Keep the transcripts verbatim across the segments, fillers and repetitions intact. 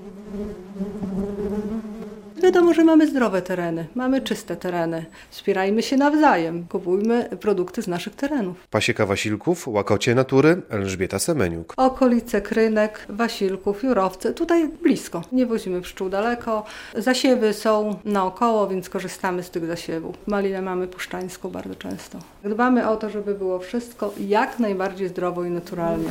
Wiadomo, że mamy zdrowe tereny, mamy czyste tereny. Wspierajmy się nawzajem, kupujmy produkty z naszych terenów. Pasieka Wasilków, Łakocie Natury, Elżbieta Semeniuk. Okolice Krynek, Wasilków, Jurowce, tutaj blisko. Nie wozimy pszczół daleko. Zasiewy są naokoło, więc korzystamy z tych zasiewów. Malinę mamy puszczańską bardzo często. Dbamy o to, żeby było wszystko jak najbardziej zdrowo i naturalnie.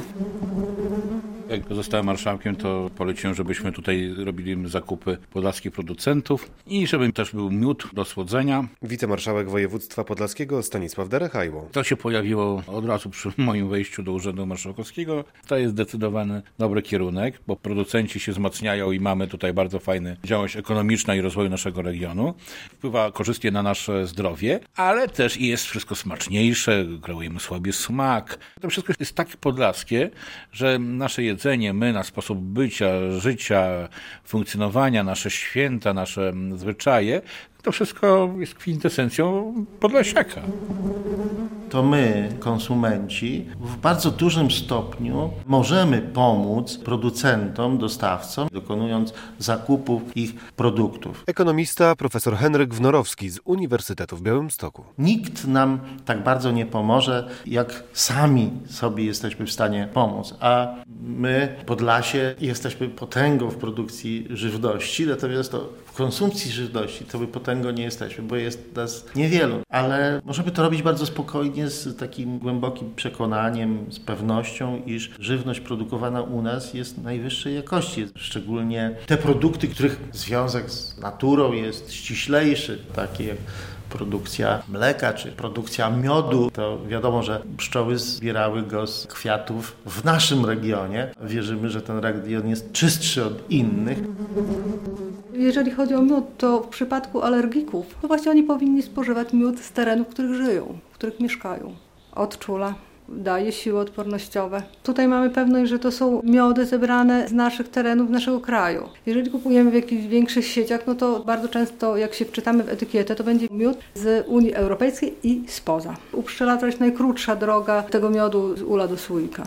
Jak zostałem marszałkiem, to poleciłem, żebyśmy tutaj robili zakupy podlaskich producentów i żeby też był miód do słodzenia. Wicemarszałek województwa podlaskiego Stanisław Derechajło. To się pojawiło od razu przy moim wejściu do Urzędu Marszałkowskiego. To jest zdecydowany dobry kierunek, bo producenci się wzmacniają i mamy tutaj bardzo fajny działalność ekonomiczna i rozwoju naszego regionu. Wpływa korzystnie na nasze zdrowie, ale też i jest wszystko smaczniejsze, kreujemy sobie smak. To wszystko jest tak podlaskie, że nasze jedzenie Jedzenie, my, nasz sposób bycia, życia, funkcjonowania, nasze święta, nasze zwyczaje, to wszystko jest kwintesencją Podlasiaka. To my, konsumenci, w bardzo dużym stopniu możemy pomóc producentom, dostawcom, dokonując zakupów ich produktów. Ekonomista profesor Henryk Wnorowski z Uniwersytetu w Białymstoku. Nikt nam tak bardzo nie pomoże, jak sami sobie jesteśmy w stanie pomóc. A my, Podlasie, jesteśmy potęgą w produkcji żywności, natomiast to w konsumpcji żywności to my potęgą nie jesteśmy, bo jest nas niewielu. Ale możemy to robić bardzo spokojnie, z takim głębokim przekonaniem, z pewnością, iż żywność produkowana u nas jest najwyższej jakości. Szczególnie te produkty, których związek z naturą jest ściślejszy, takie jak produkcja mleka czy produkcja miodu, to wiadomo, że pszczoły zbierały go z kwiatów w naszym regionie. Wierzymy, że ten region jest czystszy od innych. Jeżeli chodzi o miód, to w przypadku alergików, to właśnie oni powinni spożywać miód z terenów, w których żyją, w których mieszkają. Odczula, daje siły odpornościowe. Tutaj mamy pewność, że to są miody zebrane z naszych terenów, naszego kraju. Jeżeli kupujemy w jakichś większych sieciach, no to bardzo często, jak się wczytamy w etykietę, to będzie miód z Unii Europejskiej i spoza. U pszczelarza jest najkrótsza droga tego miodu z ula do słoika.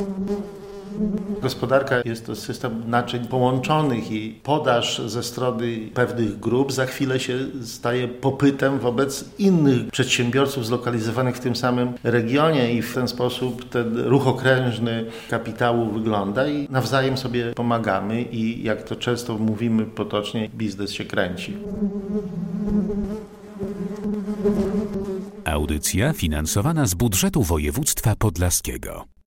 Gospodarka jest to system naczyń połączonych i podaż ze strony pewnych grup za chwilę się staje popytem wobec innych przedsiębiorców zlokalizowanych w tym samym regionie i w ten sposób ten ruch okrężny kapitału wygląda i nawzajem sobie pomagamy i jak to często mówimy potocznie, biznes się kręci. Audycja finansowana z budżetu województwa podlaskiego.